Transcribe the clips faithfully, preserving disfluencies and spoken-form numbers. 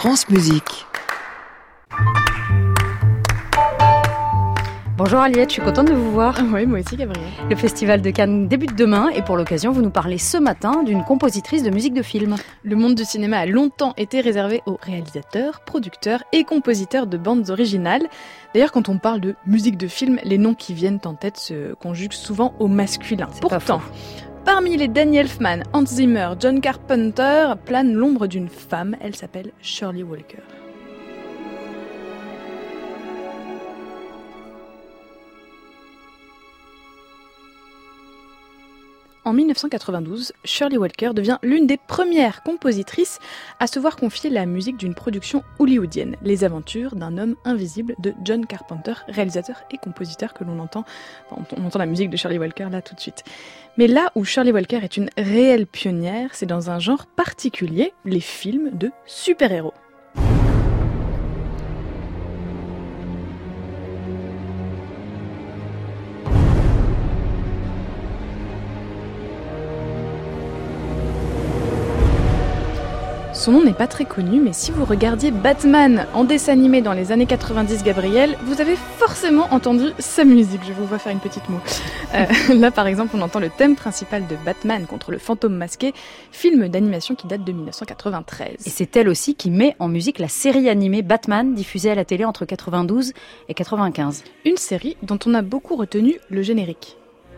France Musique. Bonjour Aliette, je suis contente de vous voir. Oui, moi aussi Gabriel. Le Festival de Cannes débute demain et pour l'occasion, vous nous parlez ce matin d'une compositrice de musique de film. Le monde du cinéma a longtemps été réservé aux réalisateurs, producteurs et compositeurs de bandes originales. D'ailleurs, quand on parle de musique de film, les noms qui viennent en tête se conjuguent souvent au masculin. C'est Pourtant, parmi les Danny Elfman, Hans Zimmer, John Carpenter, plane l'ombre d'une femme. Elle s'appelle Shirley Walker. En dix-neuf cent quatre-vingt-douze, Shirley Walker devient l'une des premières compositrices à se voir confier la musique d'une production hollywoodienne, Les aventures d'un homme invisible de John Carpenter, réalisateur et compositeur que l'on entend. Enfin, on entend la musique de Shirley Walker là tout de suite. Mais là où Shirley Walker est une réelle pionnière, c'est dans un genre particulier, les films de super-héros. Son nom n'est pas très connu, mais si vous regardiez Batman en dessin animé dans les années quatre-vingt-dix, Gabriel, vous avez forcément entendu sa musique. Je vous vois faire une petite moue. Euh, là, par exemple, on entend le thème principal de Batman contre le fantôme masqué, film d'animation qui date de dix-neuf cent quatre-vingt-treize. Et c'est elle aussi qui met en musique la série animée Batman, diffusée à la télé entre quatre-vingt-douze et quatre-vingt-quinze. Une série dont on a beaucoup retenu le générique.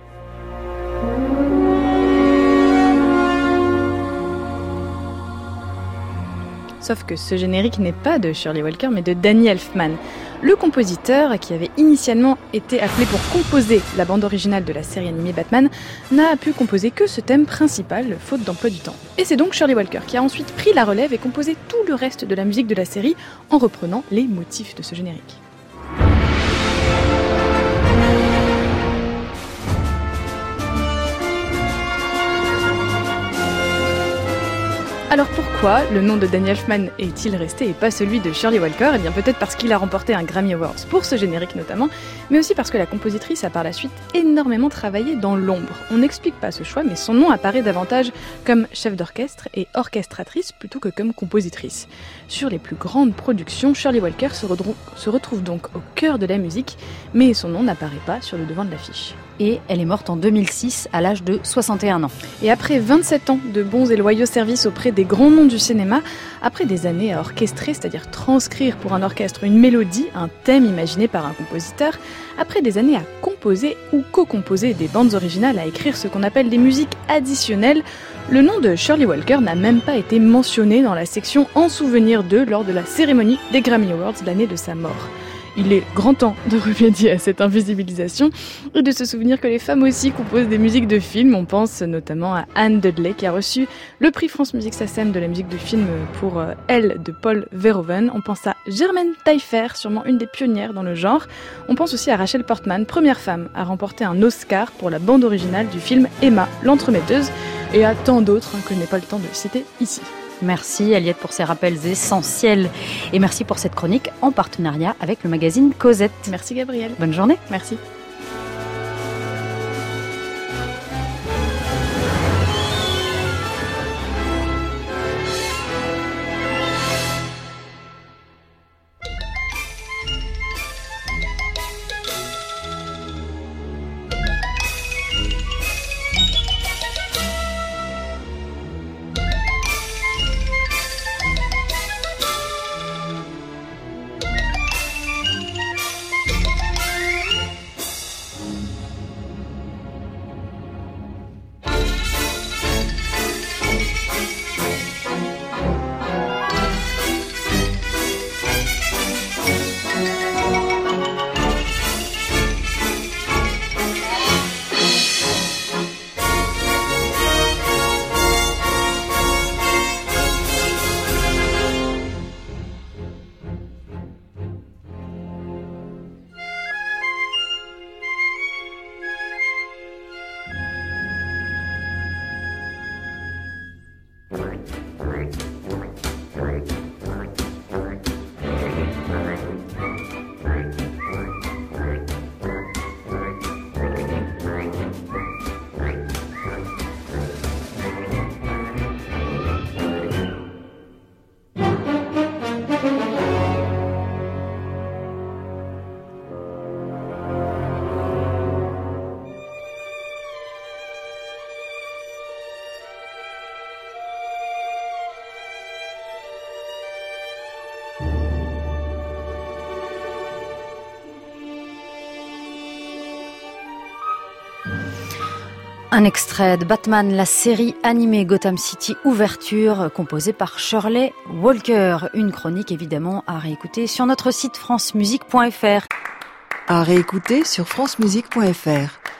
Sauf que ce générique n'est pas de Shirley Walker, mais de Danny Elfman. Le compositeur, qui avait initialement été appelé pour composer la bande originale de la série animée Batman, n'a pu composer que ce thème principal, faute d'emploi du temps. Et c'est donc Shirley Walker qui a ensuite pris la relève et composé tout le reste de la musique de la série en reprenant les motifs de ce générique. Alors pourquoi le nom de Danny Elfman est-il resté et pas celui de Shirley Walker ? Eh bien peut-être parce qu'il a remporté un Grammy Awards pour ce générique notamment, mais aussi parce que la compositrice a par la suite énormément travaillé dans l'ombre. On n'explique pas ce choix, mais son nom apparaît davantage comme chef d'orchestre et orchestratrice plutôt que comme compositrice. Sur les plus grandes productions, Shirley Walker se, redrou- se retrouve donc au cœur de la musique, mais son nom n'apparaît pas sur le devant de l'affiche. Et elle est morte en deux mille six à l'âge de soixante et un ans. Et après vingt-sept ans de bons et loyaux services auprès des grands noms du cinéma, après des années à orchestrer, c'est-à-dire transcrire pour un orchestre une mélodie, un thème imaginé par un compositeur, après des années à composer ou co-composer des bandes originales, à écrire ce qu'on appelle des musiques additionnelles, le nom de Shirley Walker n'a même pas été mentionné dans la section en souvenir d'eux lors de la cérémonie des Grammy Awards l'année de sa mort. Il est grand temps de remédier à cette invisibilisation et de se souvenir que les femmes aussi composent des musiques de films. On pense notamment à Anne Dudley qui a reçu le prix France Musique S A C E M de la musique de film pour Elle de Paul Verhoeven. On pense à Germaine Taillefer, sûrement une des pionnières dans le genre. On pense aussi à Rachel Portman, première femme à remporter un Oscar pour la bande originale du film Emma, l'entremetteuse, et à tant d'autres hein, que je n'ai pas le temps de citer ici. Merci Aliette pour ces rappels essentiels et merci pour cette chronique en partenariat avec le magazine Cosette. Merci Gabriel. Bonne journée. Merci. Un extrait de Batman, la série animée Gotham City Ouverture, composée par Shirley Walker. Une chronique évidemment à réécouter sur notre site france musique point f r. À réécouter sur france musique point f r.